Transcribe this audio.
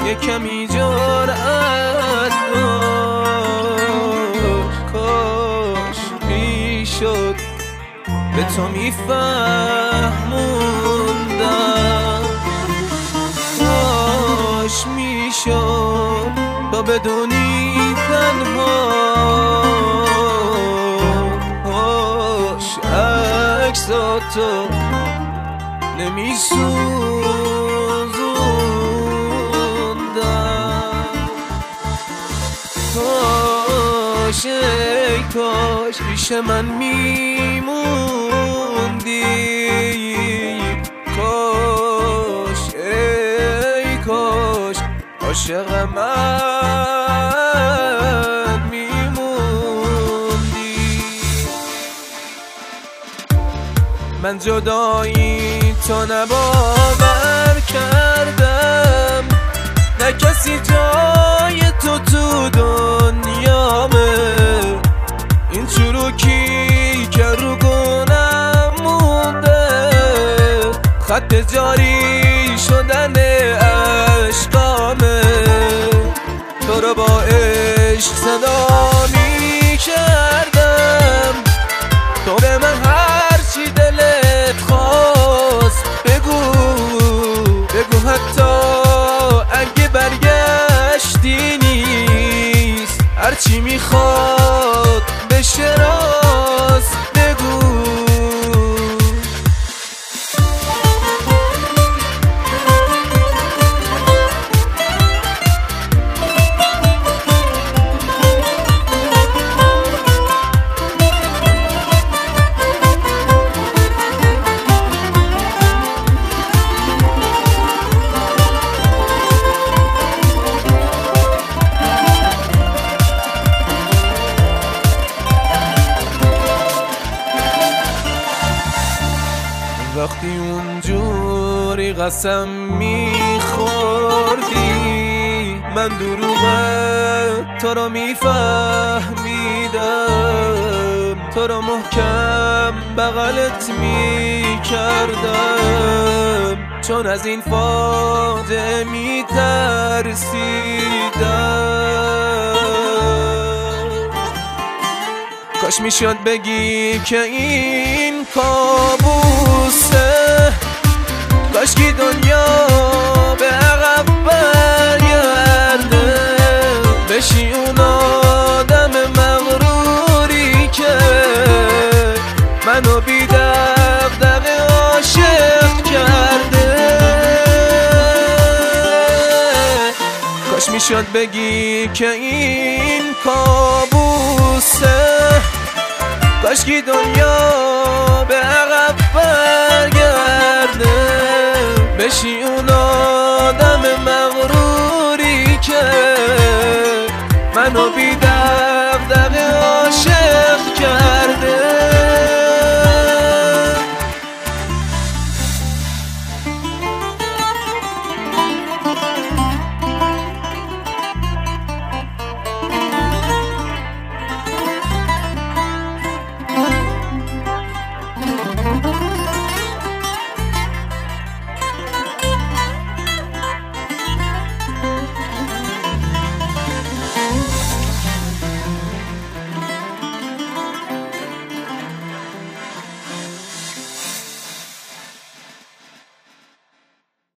یه کمی جرأت داشت، کاش میشد به تو میفهموندم، کاش میشد تا بدونی تنها، کاش عکساتو نمیسوزوندم، کاش ای کاش پیش من میموندی، کاش ای کاش عاشق من میموندی. من جدایی تو نباور کردم، نه کسی جای تو تو دنیامه، این چروکی که رو گونم مونده، خط جاری شدن عشقامه، تو رو با عشق صدا می کردم، تو به من هرچی دلت خواست بگو، بگو حتی اگه برگشتی نیست، هرچی میخواد بشه راست بگو. وقتی اونجوری قسم میخوردی، من دروغ تو رو میفهمیدم، تو رو محکم بغلت میکردم، چون از این فاجعه میترسیدم. کاش میشد بگی که این کابوسه، کاش که دنیا به عقب برگرده، بشی اون آدم مغروری که منو بی دغدغه عاشق کرده. کاش میشد بگی که این کابوسه، کاش که دنیا به عقب برگرده، بشی